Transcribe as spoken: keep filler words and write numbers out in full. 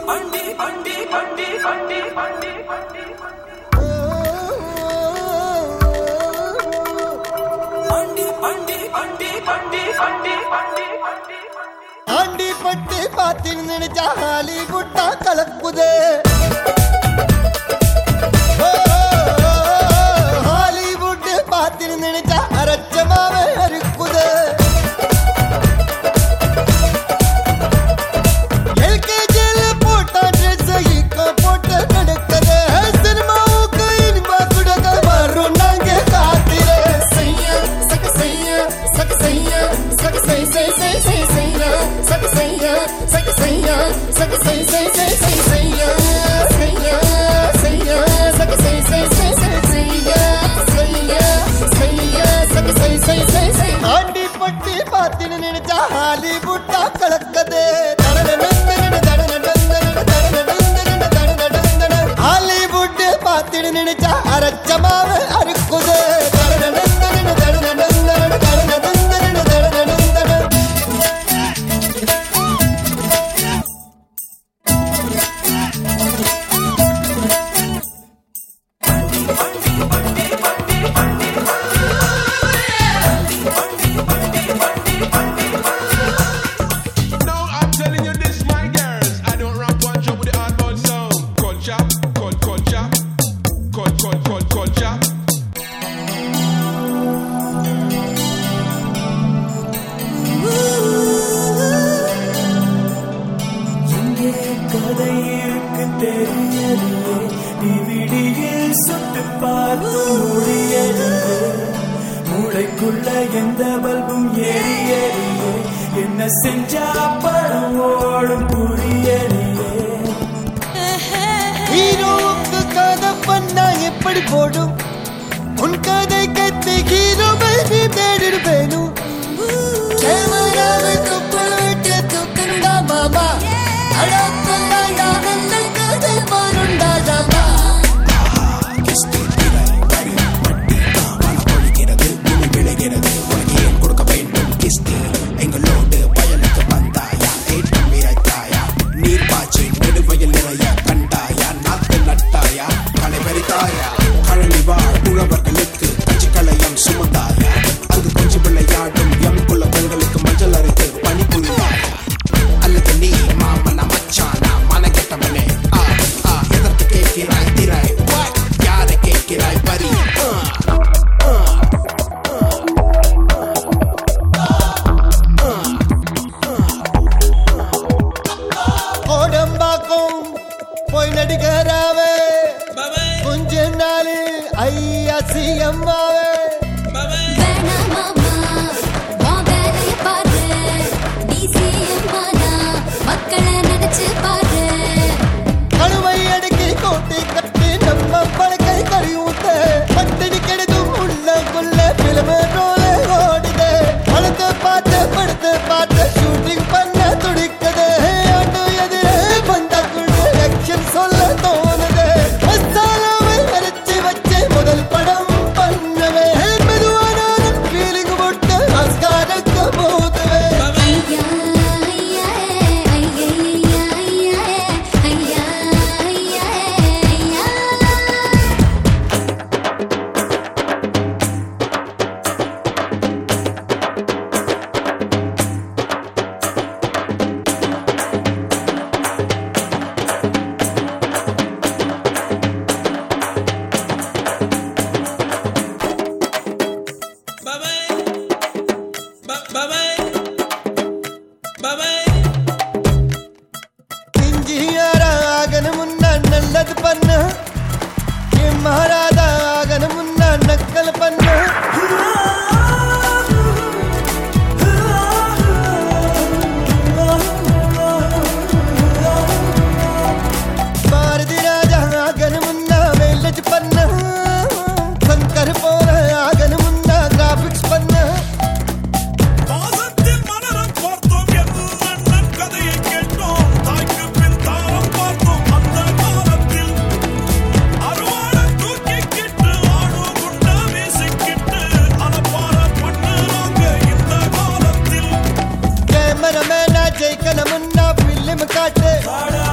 Aunty பட்டி பாத்தின்னு நினைச்சா ஹாலிவுட்டா கலக்குதே. Hollywood பாத்தின்னு நினைச்சா அரச்சமாவே அறுக்குதே. எல்கேஜில போட்டா ட்ரெஸ் ஈக்க போட்டு நடக்குதே. சினிமாவுக்கு இனிமா கொடுக்க வரும் நாங்க காத்திரே. செய்ய சக செய்ய சக செய்ய சக செய் செய் செய் செய் செய்ய சக செய்ய சக செய்ய சக செய் செய் செய் செய் செய்ய செய்ய செய்ய சக செய் செய் செய் செய் செய்ய செய்ய செய்ய சக செய் செய் செய் செய். ஆண்டி பட்டி பாத்தின்னு நினைச்சா ஹாலிவுட்டா கலக்கதே. ஹாலிவுட் பாத்தின்னு நினைச்சா அரச்சமாவே அறுக்குதே. மூளைக்குள்ள எந்த பல்பும் ஏறி ஏறியே என்ன செஞ்சா படம் ஓடும் புரியலையே. ஹீரோவுக்கு கதை பண்ணா எப்படி போடும்? உன் கதை கத்து ஹீரோவை நீ தேடிடு வேணும். கேமராவை துப்பல் விட்டு தூக்குண்டா மாமா. அடப்பந்தாண்டா நல்ல கதை பாருண்டா தாமா. எங்களோடு பயனுக்கு வந்தாயா ஏற்றம் இறைத்தாயா நீர் பாய்ச்சி நெடுவயல் நிறைய கண்டாயா நாட்டு நட்டாயா களை பறித்தாயா கழனி வாழ் உழவர்களுக்கு கஞ்சி களையம் சுமந்தாயா அங்கு கொஞ்சம் விளையாடும் எம் குல பெண்களுக்கு மஞ்சள் அரைத்து பணி புரிந்தாயா அல்லது நீ மாமன மச்சானா மன கெட்டவனே ஆ ஆ எதற்கு கேட்கிறாய் திராய் யாரை கேட்கிறாய் பரி போய் நடிகராவே கொஞ்ச நாள் ஐயா சிஎம்மாவே. கழுவை அடக்கி கோட்டை கட்டி நம்ம பழக்கை கறியூத்த பட்டினி கெடுதும் உள்ள கொள்ள பிளம ரோல ஓடுதே. பழத்தை பார்த்து படுத்து பார்த்து ஷூட்டிங் பண்ண துடிக்குது. ஆண்டு எதிரே வந்தக்குள்ள ஆக்ஷன் சொல்ல தோணுது. மசாலாவை அரைச்சி வச்சு முதல் படம் பண்ணவே மெதுவான ஃபீலிங் போட்டு ஆஸ்காருக்கு போதுவே. நல்லது பண்ண மகாராஜா ஆகணும் முன்னா நக்கல் பண்ண. பாரதி ராஜா ஆகணும் முன்னா வேலஜ் பண்ண. சங்கர் போல ஆகணும் முன்னா கிராபிக்ஸ் பண்ண. ஜெயிக்கணும் முன்னா பிலிம் காட்டு.